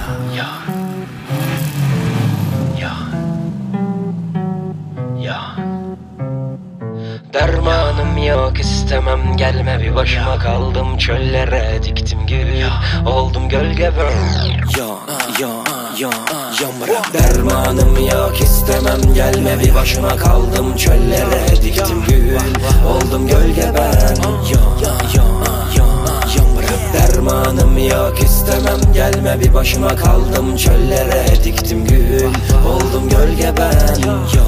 Ya. Ya. Ya. Dermanım yok, istemem gelme, bir başıma kaldım çöllere, diktim gül, oldum gölge Dermanım yok, istemem gelme, bir başıma kaldım çöllere, diktim gül, oldum gölge ben. Dermanım yok, istemem gelme, bir başıma kaldım çöllere, diktim gül, oldum gölge ben.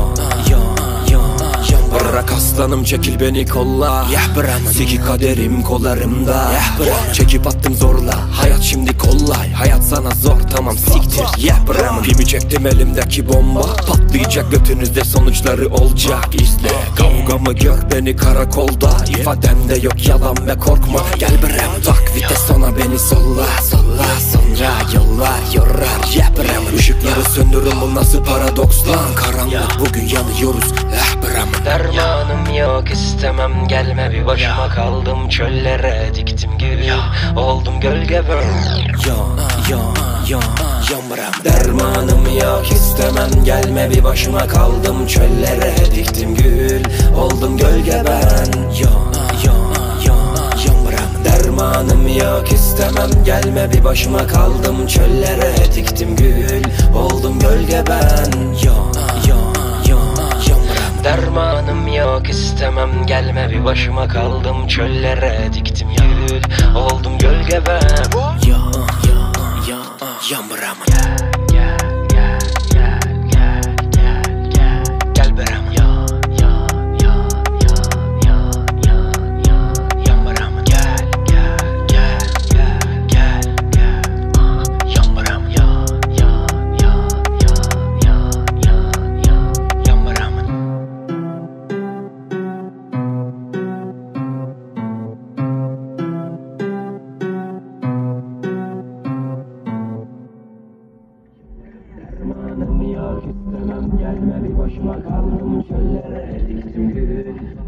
Bırak aslanım, çekil beni kolla. Siki kaderim kollarımda. Çekip attım zorla, hayat şimdi kolay. Hayat sana zor, tamam siktir. Pimi çektim elimdeki bomba. Patlayacak götünüzde, sonuçları olacak, izle. Kavgamı gör beni karakolda. İfademde yok yalan ve korkma. Gel brem, tak vites sonra beni solla. Sonra yollar yorar. Işıkları söndürün, bu nasıl paradoks lan. Karanlık bugün yanıyoruz. Dermanım yok, istemem gelme, bir başıma kaldım çöllere, diktim gül, oldum gölge Dermanım yok, istemem gelme, bir başıma kaldım çöllere, diktim gül, oldum gölge ben. Dermanım yok, istemem gelme, bir başıma kaldım çöllere, diktim gül, oldum gölge ben. Dermanım yok, istemem gelme, bir başıma kaldım çöllere, diktim gül, oldum gölge ben. Dermanım yok, istemem gelme, bir başıma kaldım çöllere, diktim gül,